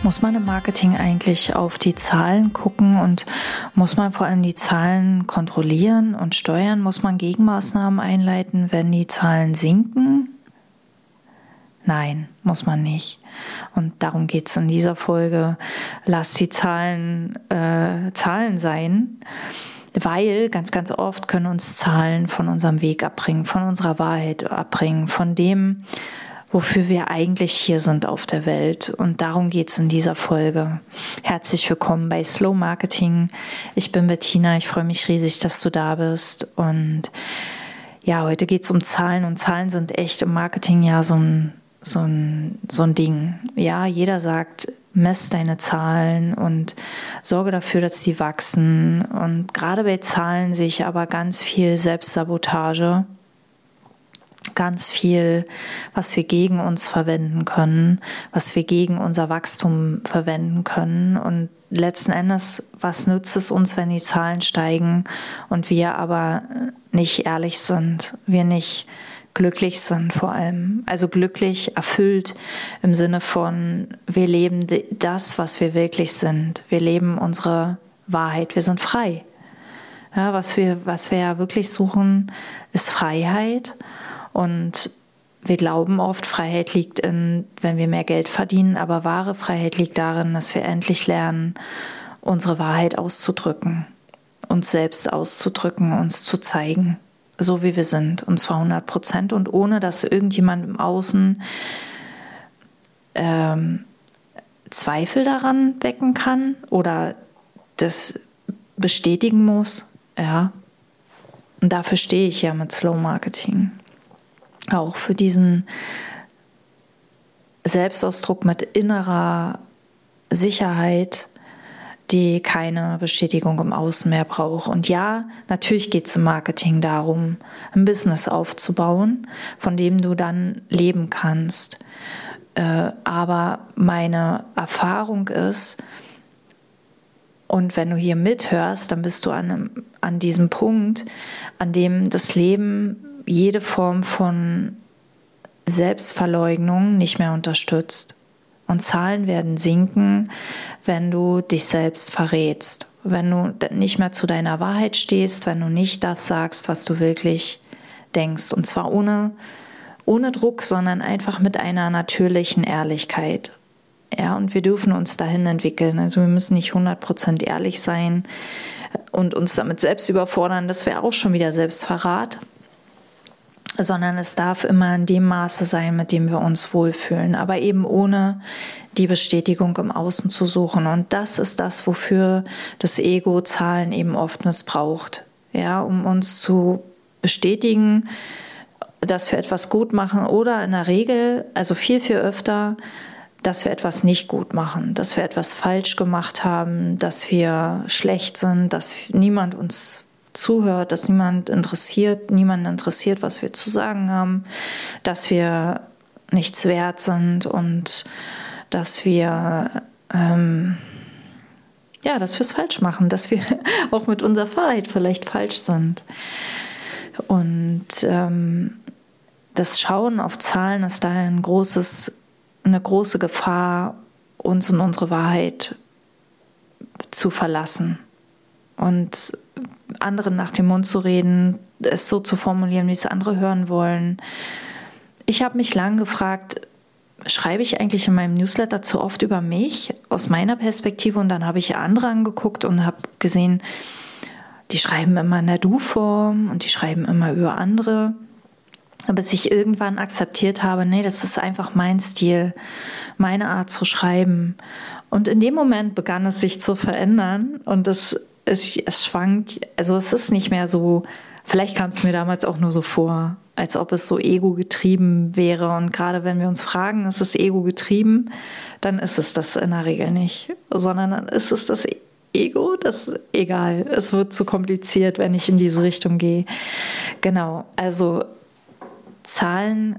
Muss man im Marketing eigentlich auf die Zahlen gucken und muss man vor allem die Zahlen kontrollieren und steuern? Muss man Gegenmaßnahmen einleiten, wenn die Zahlen sinken? Nein, muss man nicht. Und darum geht es in dieser Folge. Lass die Zahlen Zahlen sein, weil ganz, ganz oft können uns Zahlen von unserem Weg abbringen, von unserer Wahrheit abbringen, von dem, wofür wir eigentlich hier sind auf der Welt. Und darum geht es in dieser Folge. Herzlich willkommen bei Slow Marketing. Ich bin Bettina, ich freue mich riesig, dass du da bist. Und ja, heute geht es um Zahlen und Zahlen sind echt im Marketing ja so ein Ding. Ja, jeder sagt, mess deine Zahlen und sorge dafür, dass sie wachsen. Und gerade bei Zahlen sehe ich aber ganz viel Selbstsabotage. Ganz viel, was wir gegen uns verwenden können, was wir gegen unser Wachstum verwenden können. Und letzten Endes, was nützt es uns, wenn die Zahlen steigen und wir aber nicht ehrlich sind, wir nicht glücklich sind vor allem. Also glücklich, erfüllt im Sinne von, wir leben das, was wir wirklich sind. Wir leben unsere Wahrheit, wir sind frei. Ja, was wir ja wirklich suchen, ist Freiheit. Und wir glauben oft, Freiheit liegt wenn wir mehr Geld verdienen, aber wahre Freiheit liegt darin, dass wir endlich lernen, unsere Wahrheit auszudrücken, uns selbst auszudrücken, uns zu zeigen, so wie wir sind, und zwar 100% und ohne, dass irgendjemand im Außen Zweifel daran wecken kann oder das bestätigen muss. Ja. Und dafür stehe ich ja mit Slow Marketing. Auch für diesen Selbstausdruck mit innerer Sicherheit, die keine Bestätigung im Außen mehr braucht. Und ja, natürlich geht es im Marketing darum, ein Business aufzubauen, von dem du dann leben kannst. Aber meine Erfahrung ist, und wenn du hier mithörst, dann bist du an diesem Punkt, an dem das Leben jede Form von Selbstverleugnung nicht mehr unterstützt. Und Zahlen werden sinken, wenn du dich selbst verrätst, wenn du nicht mehr zu deiner Wahrheit stehst, wenn du nicht das sagst, was du wirklich denkst. Und zwar ohne Druck, sondern einfach mit einer natürlichen Ehrlichkeit. Ja, und wir dürfen uns dahin entwickeln. Also wir müssen nicht 100% ehrlich sein und uns damit selbst überfordern. Das wäre auch schon wieder Selbstverrat. Sondern es darf immer in dem Maße sein, mit dem wir uns wohlfühlen, aber eben ohne die Bestätigung im Außen zu suchen. Und das ist das, wofür das Ego Zahlen eben oft missbraucht, ja, um uns zu bestätigen, dass wir etwas gut machen oder in der Regel, also viel, viel öfter, dass wir etwas nicht gut machen, dass wir etwas falsch gemacht haben, dass wir schlecht sind, dass niemand uns zuhört, dass niemanden interessiert, was wir zu sagen haben, dass wir nichts wert sind und dass wir dass wir es falsch machen, dass wir auch mit unserer Wahrheit vielleicht falsch sind. Und das Schauen auf Zahlen ist daher eine große Gefahr, uns und unsere Wahrheit zu verlassen und anderen nach dem Mund zu reden, es so zu formulieren, wie es andere hören wollen. Ich habe mich lange gefragt, schreibe ich eigentlich in meinem Newsletter zu oft über mich, aus meiner Perspektive? Und dann habe ich andere angeguckt und habe gesehen, die schreiben immer in der Du-Form und die schreiben immer über andere. Bis ich irgendwann akzeptiert habe, nee, das ist einfach mein Stil, meine Art zu schreiben. Und in dem Moment begann es sich zu verändern und es schwankt, also es ist nicht mehr so, vielleicht kam es mir damals auch nur so vor, als ob es so ego-getrieben wäre. Und gerade wenn wir uns fragen, ist es ego-getrieben, dann ist es das in der Regel nicht, sondern dann ist es das Ego, das egal, es wird zu kompliziert, wenn ich in diese Richtung gehe. Genau, also Zahlen,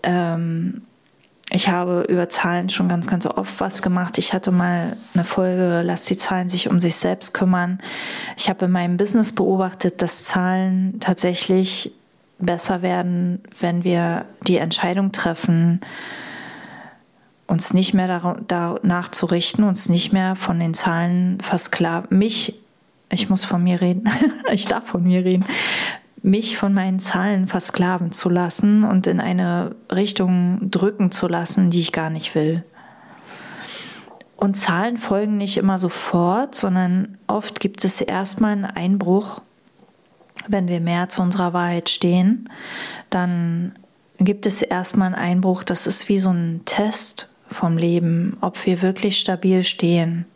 ich habe über Zahlen schon ganz, ganz oft was gemacht. Ich hatte mal eine Folge, lass die Zahlen sich um sich selbst kümmern. Ich habe in meinem Business beobachtet, dass Zahlen tatsächlich besser werden, wenn wir die Entscheidung treffen, uns nicht mehr danach zu richten, uns nicht mehr von den Zahlen versklaven. Ich muss von mir reden, ich darf von mir reden, mich von meinen Zahlen versklaven zu lassen und in eine Richtung drücken zu lassen, die ich gar nicht will. Und Zahlen folgen nicht immer sofort, sondern oft gibt es erstmal einen Einbruch. Wenn wir mehr zu unserer Wahrheit stehen, dann gibt es erstmal einen Einbruch. Das ist wie so ein Test vom Leben, ob wir wirklich stabil stehen.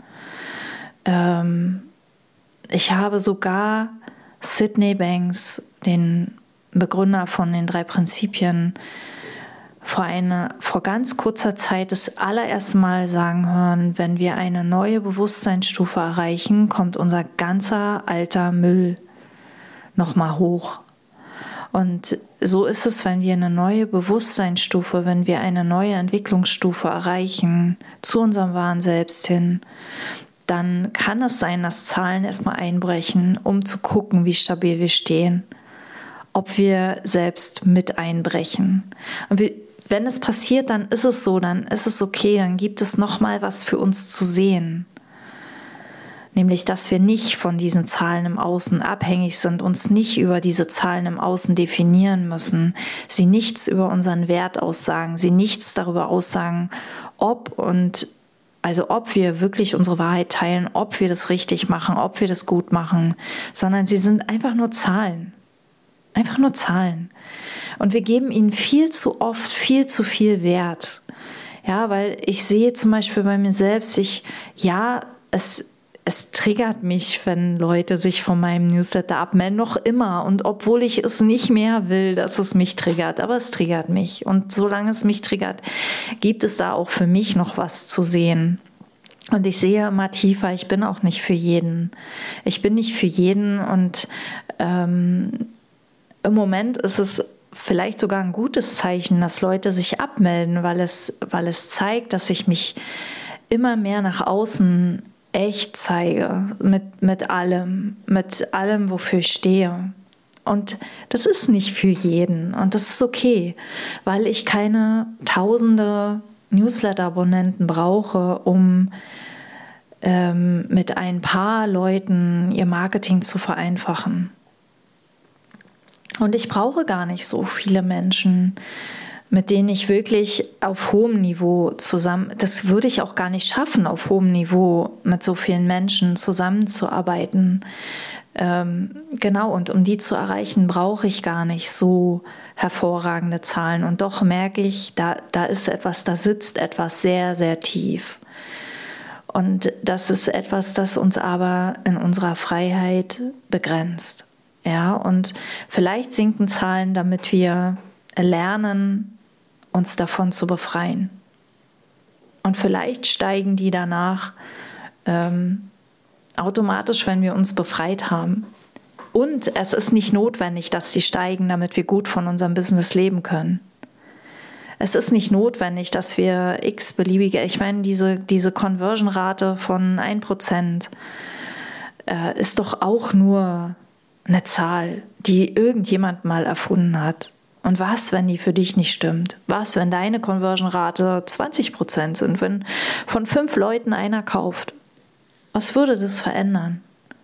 Ich habe sogar Sydney Banks, den Begründer von den 3 Prinzipien, vor ganz kurzer Zeit das allererste Mal sagen hören, wenn wir eine neue Bewusstseinsstufe erreichen, kommt unser ganzer alter Müll nochmal hoch. Und so ist es, wenn wir eine neue Bewusstseinsstufe, wenn wir eine neue Entwicklungsstufe erreichen, zu unserem wahren Selbst hin, dann kann es sein, dass Zahlen erstmal einbrechen, um zu gucken, wie stabil wir stehen, ob wir selbst mit einbrechen. Und wenn es passiert, dann ist es so, dann ist es okay, dann gibt es nochmal was für uns zu sehen. Nämlich, dass wir nicht von diesen Zahlen im Außen abhängig sind, uns nicht über diese Zahlen im Außen definieren müssen, sie nichts über unseren Wert aussagen, sie nichts darüber aussagen, ob wir wirklich unsere Wahrheit teilen, ob wir das richtig machen, ob wir das gut machen, sondern sie sind einfach nur Zahlen. Einfach nur Zahlen. Und wir geben ihnen viel zu oft viel zu viel Wert. Ja, weil ich sehe zum Beispiel bei mir selbst, es triggert mich, wenn Leute sich von meinem Newsletter abmelden, noch immer. Und obwohl ich es nicht mehr will, dass es mich triggert, aber es triggert mich. Und solange es mich triggert, gibt es da auch für mich noch was zu sehen. Und ich sehe immer tiefer, ich bin auch nicht für jeden. Ich bin nicht für jeden und im Moment ist es vielleicht sogar ein gutes Zeichen, dass Leute sich abmelden, weil es zeigt, dass ich mich immer mehr nach außen echt zeige, mit allem, wofür ich stehe. Und das ist nicht für jeden und das ist okay, weil ich keine tausende Newsletter-Abonnenten brauche, um mit ein paar Leuten ihr Marketing zu vereinfachen. Und ich brauche gar nicht so viele Menschen, mit denen ich wirklich auf hohem Niveau das würde ich auch gar nicht schaffen, auf hohem Niveau mit so vielen Menschen zusammenzuarbeiten. Genau, und um die zu erreichen, brauche ich gar nicht so hervorragende Zahlen. Und doch merke ich, da ist etwas, da sitzt etwas sehr, sehr tief. Und das ist etwas, das uns aber in unserer Freiheit begrenzt. Ja, und vielleicht sinken Zahlen, damit wir lernen, uns davon zu befreien. Und vielleicht steigen die danach automatisch, wenn wir uns befreit haben. Und es ist nicht notwendig, dass sie steigen, damit wir gut von unserem Business leben können. Es ist nicht notwendig, dass wir ich meine, diese Conversion-Rate von 1% ist doch auch nur eine Zahl, die irgendjemand mal erfunden hat. Und was, wenn die für dich nicht stimmt? Was, wenn deine Conversion-Rate 20% sind, wenn von 5 Leuten einer kauft? Was würde das verändern?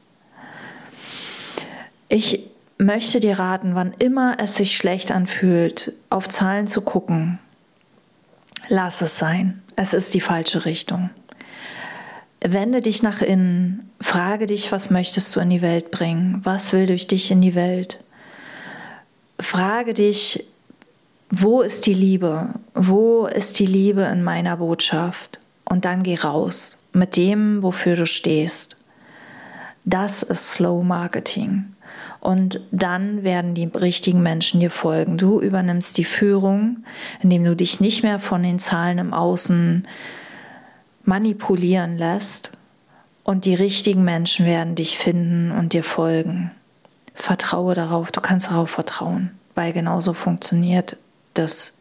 Ich möchte dir raten, wann immer es sich schlecht anfühlt, auf Zahlen zu gucken. Lass es sein. Es ist die falsche Richtung. Wende dich nach innen, frage dich, was möchtest du in die Welt bringen? Was will durch dich in die Welt? Frage dich, wo ist die Liebe? Wo ist die Liebe in meiner Botschaft? Und dann geh raus mit dem, wofür du stehst. Das ist Slow Marketing. Und dann werden die richtigen Menschen dir folgen. Du übernimmst die Führung, indem du dich nicht mehr von den Zahlen im Außen manipulieren lässt und die richtigen Menschen werden dich finden und dir folgen. Vertraue darauf, du kannst darauf vertrauen, weil genauso funktioniert das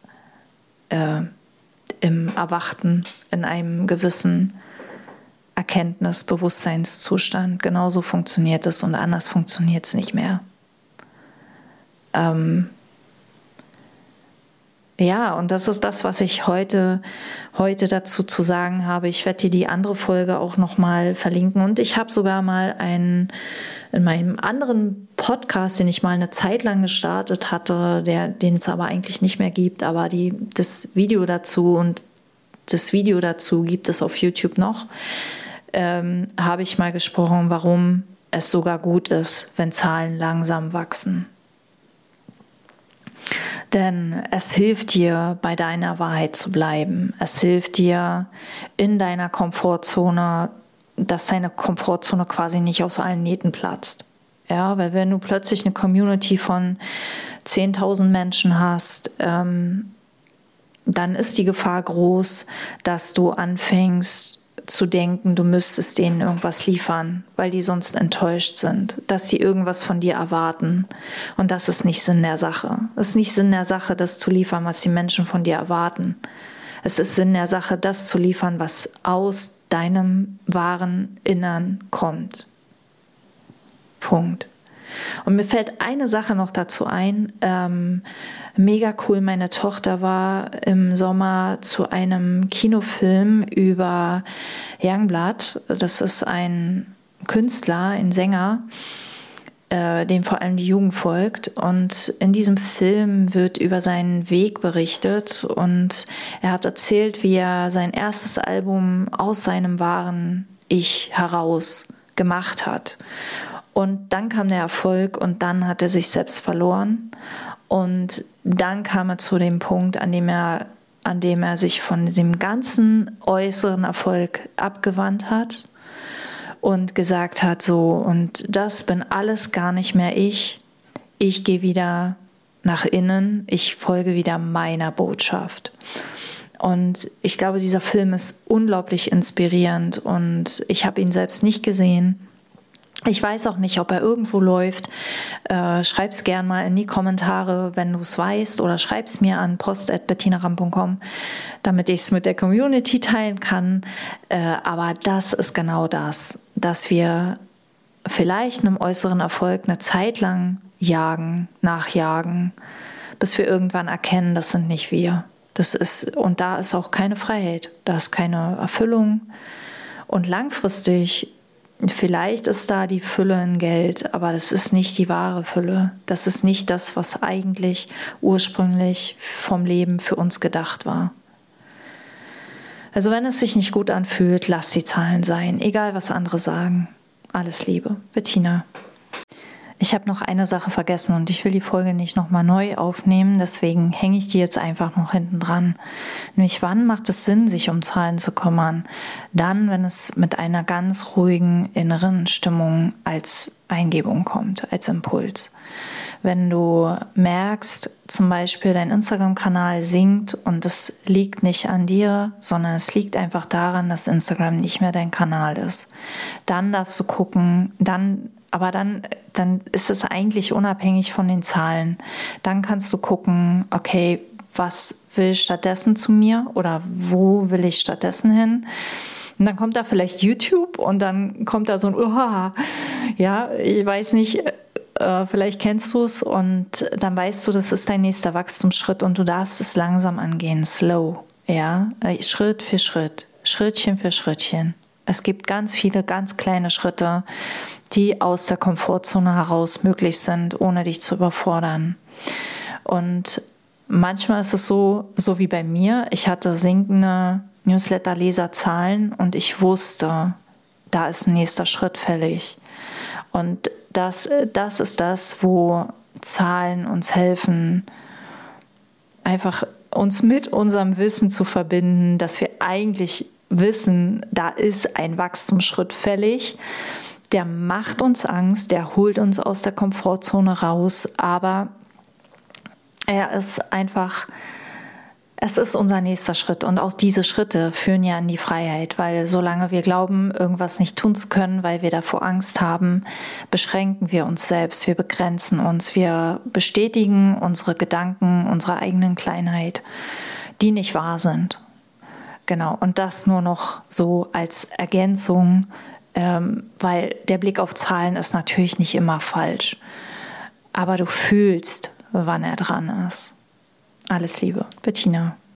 im Erwachten, in einem gewissen Erkenntnis, Bewusstseinszustand. Genauso funktioniert es und anders funktioniert es nicht mehr. Ja, und das ist das, was ich heute dazu zu sagen habe. Ich werde dir die andere Folge auch nochmal verlinken. Und ich habe sogar mal in meinem anderen Podcast, den ich mal eine Zeit lang gestartet hatte, den es aber eigentlich nicht mehr gibt, aber das Video dazu gibt es auf YouTube noch, habe ich mal gesprochen, warum es sogar gut ist, wenn Zahlen langsam wachsen. Denn es hilft dir, bei deiner Wahrheit zu bleiben. Es hilft dir in deiner Komfortzone, dass deine Komfortzone quasi nicht aus allen Nähten platzt. Ja, weil wenn du plötzlich eine Community von 10.000 Menschen hast, dann ist die Gefahr groß, dass du anfängst zu denken, du müsstest denen irgendwas liefern, weil die sonst enttäuscht sind, dass sie irgendwas von dir erwarten. Und das ist nicht Sinn der Sache. Es ist nicht Sinn der Sache, das zu liefern, was die Menschen von dir erwarten. Es ist Sinn der Sache, das zu liefern, was aus deinem wahren Innern kommt. Punkt. Und mir fällt eine Sache noch dazu ein. Mega cool, meine Tochter war im Sommer zu einem Kinofilm über Youngblood. Das ist ein Künstler, ein Sänger, dem vor allem die Jugend folgt. Und in diesem Film wird über seinen Weg berichtet. Und er hat erzählt, wie er sein erstes Album aus seinem wahren Ich heraus gemacht hat. Und dann kam der Erfolg und dann hat er sich selbst verloren. Und dann kam er zu dem Punkt, an dem er sich von dem ganzen äußeren Erfolg abgewandt hat und gesagt hat, so, und das bin alles gar nicht mehr ich. Ich gehe wieder nach innen, ich folge wieder meiner Botschaft. Und ich glaube, dieser Film ist unglaublich inspirierend und ich habe ihn selbst nicht gesehen. Ich weiß auch nicht, ob er irgendwo läuft. Schreib's gern mal in die Kommentare, wenn du es weißt, oder schreib's mir an post@bettinaram.com, damit ich es mit der Community teilen kann. Aber das ist genau das, dass wir vielleicht einem äußeren Erfolg eine Zeit lang nachjagen, bis wir irgendwann erkennen, das sind nicht wir. Und da ist auch keine Freiheit, da ist keine Erfüllung. Und langfristig vielleicht ist da die Fülle in Geld, aber das ist nicht die wahre Fülle. Das ist nicht das, was eigentlich ursprünglich vom Leben für uns gedacht war. Also wenn es sich nicht gut anfühlt, lass die Zahlen sein, egal was andere sagen. Alles Liebe, Bettina. Ich habe noch eine Sache vergessen und ich will die Folge nicht nochmal neu aufnehmen, deswegen hänge ich die jetzt einfach noch hinten dran. Nämlich, wann macht es Sinn, sich um Zahlen zu kümmern? Dann, wenn es mit einer ganz ruhigen inneren Stimmung als Eingebung kommt, als Impuls. Wenn du merkst, zum Beispiel dein Instagram-Kanal sinkt und es liegt nicht an dir, sondern es liegt einfach daran, dass Instagram nicht mehr dein Kanal ist. Dann darfst du gucken, dann ist es eigentlich unabhängig von den Zahlen. Dann kannst du gucken, okay, was will stattdessen zu mir oder wo will ich stattdessen hin? Und dann kommt da vielleicht YouTube und dann kommt da so ein ja, ich weiß nicht, vielleicht kennst du es und dann weißt du, das ist dein nächster Wachstumsschritt und du darfst es langsam angehen, slow, ja, Schritt für Schritt, Schrittchen für Schrittchen. Es gibt ganz viele, ganz kleine Schritte, die aus der Komfortzone heraus möglich sind, ohne dich zu überfordern. Und manchmal ist es so wie bei mir, ich hatte sinkende Newsletter-Leserzahlen und ich wusste, da ist ein nächster Schritt fällig. Und das ist das, wo Zahlen uns helfen, einfach uns mit unserem Wissen zu verbinden, dass wir eigentlich wissen, da ist ein Wachstumsschritt fällig. Der macht uns Angst, der holt uns aus der Komfortzone raus, aber es ist unser nächster Schritt und auch diese Schritte führen ja in die Freiheit, weil solange wir glauben, irgendwas nicht tun zu können, weil wir davor Angst haben, beschränken wir uns selbst, wir begrenzen uns, wir bestätigen unsere Gedanken, unsere eigenen Kleinheit, die nicht wahr sind. Genau, und das nur noch so als Ergänzung, weil der Blick auf Zahlen ist natürlich nicht immer falsch, aber du fühlst, wann er dran ist. Alles Liebe, Bettina.